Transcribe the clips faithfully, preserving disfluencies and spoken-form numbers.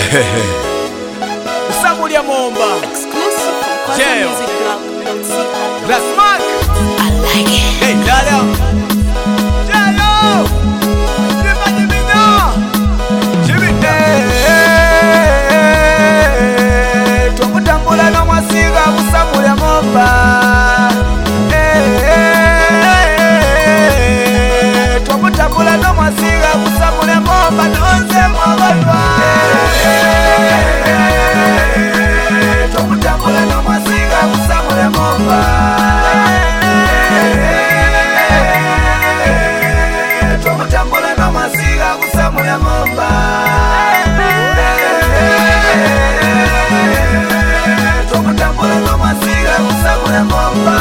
Usamulia Momba. Exclusive from Kwaza Music Blog. Glass Mark. I like it. Hey, Dada. Jayo. Jimmy Jimmy no. Jimmy. Hey. Twakutambula no mwasiga Usamulia Momba. Hey. Twakutambula no mwasiga Usamulia Momba. Nonze mwabalwa. Twakutambula no mwasiga Usamulia Momba. Twakutambula no mwasiga Usamulia Momba. Twakutambula no mwasiga Usamulia Momba.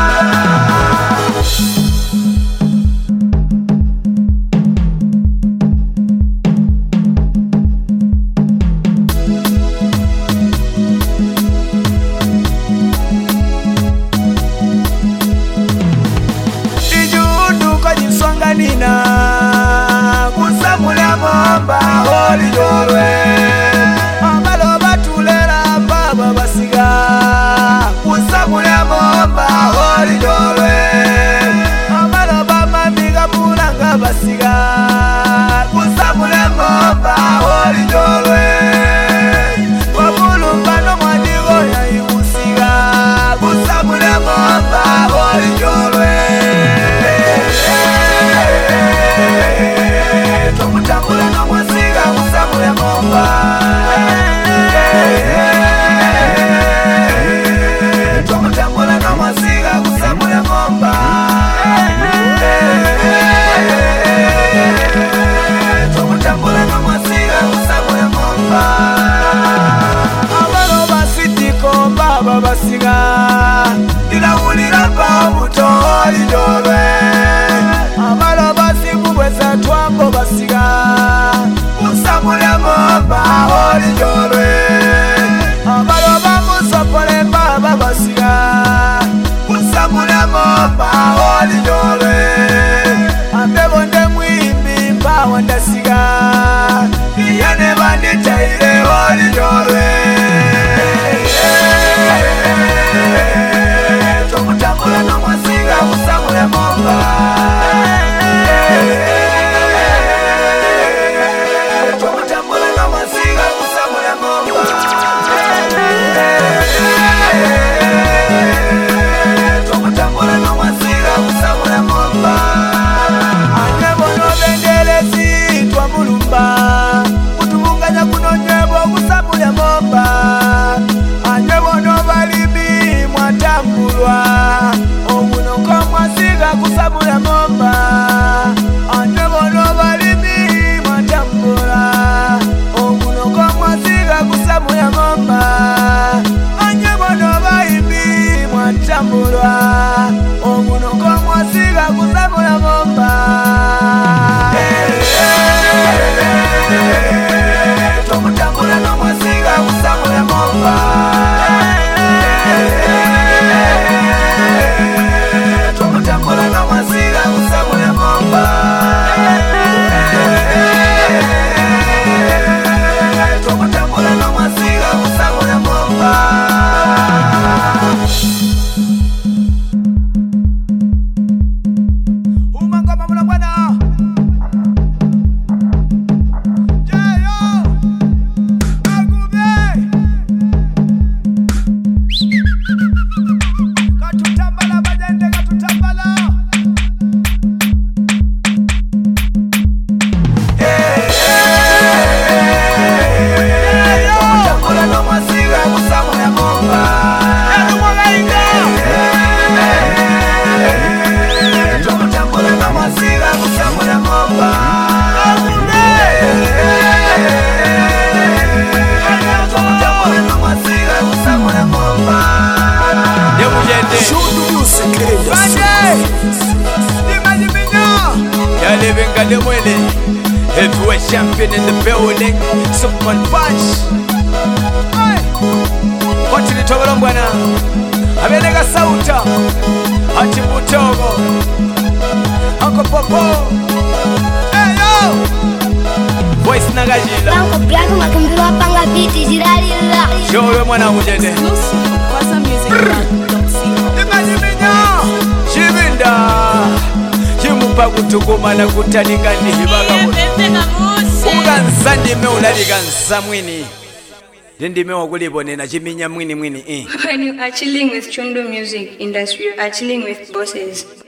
Nina Usamulia Momba holi jorwe Ambalo batulera baba basiga Usamulia Momba holi jorwe Ambalo bama miga mulanga basiga Usamulia Momba holi jorwe Wabulu mbano mwadigo ya imusiga Usamulia Momba holi jorwe Twakutambula no mwasiga Usamulia Momba. Twakutambula no mwasiga Usamulia Momba. Twakutambula no mwasiga Usamulia Momba. Abalo basitiko baba basiga Dilawulira pa mutoli jorwe Abalo basiku bweza twambo basiga Usamulia Momba holi jorwe Abalo bamusopole baba basiga Usamulia Momba holi jorwe Ambebonde mwimbi mbawa ndasiga Iyane banditaire holi jorwe Twakutambula no mwasiga Usamulia Momba. Twakutambula no mwasiga Usamulia Momba. Twakutambula no mwasiga Usamulia Momba. Anyebono bendelezi twamulumba Kutubunganya kuno nyebo Usamulia Momba. Anyebono balimi mwatambulwa Omunoko mwasiga Usamulia Momba. Anyebono balimi mwatambulwa Omunoko mwasiga Usamulia Momba. Anyebono balimi mwatambulwa Omunoko mwasiga Usamulia Momba. Twakutambula no mwasiga Usamulia Momba. Twakutambula no mwasiga Usamulia Momba. Twakutambula no mwasiga Usamulia Momba. Umangoma mula bwana. Jayo. Agube. Katutambala bajende katutambala. Twakutambula no mwasiga Usamulia Momba. Twakutambula no mwasiga Usamulia Momba. Twakutambula no mwasiga Usamulia Momba. You're living got the winning. Heavyweight champion in the building. Superman punch. Continue to go bwana. Abenega sauta. Ati butogo. Uncle Popo. Hey yo. voice nagajila Banco Blanco makumbirwa panga biti jiralila showe mwana ujende imanyiminya chivinda chimupa kutukuma na kutanika ndihibaga ukanza ndime ulalika nsa mwini ndime wakulibonena chiminya mwini mwini eh. When you are chilling with Chundu Music Industry, you are chilling with bosses.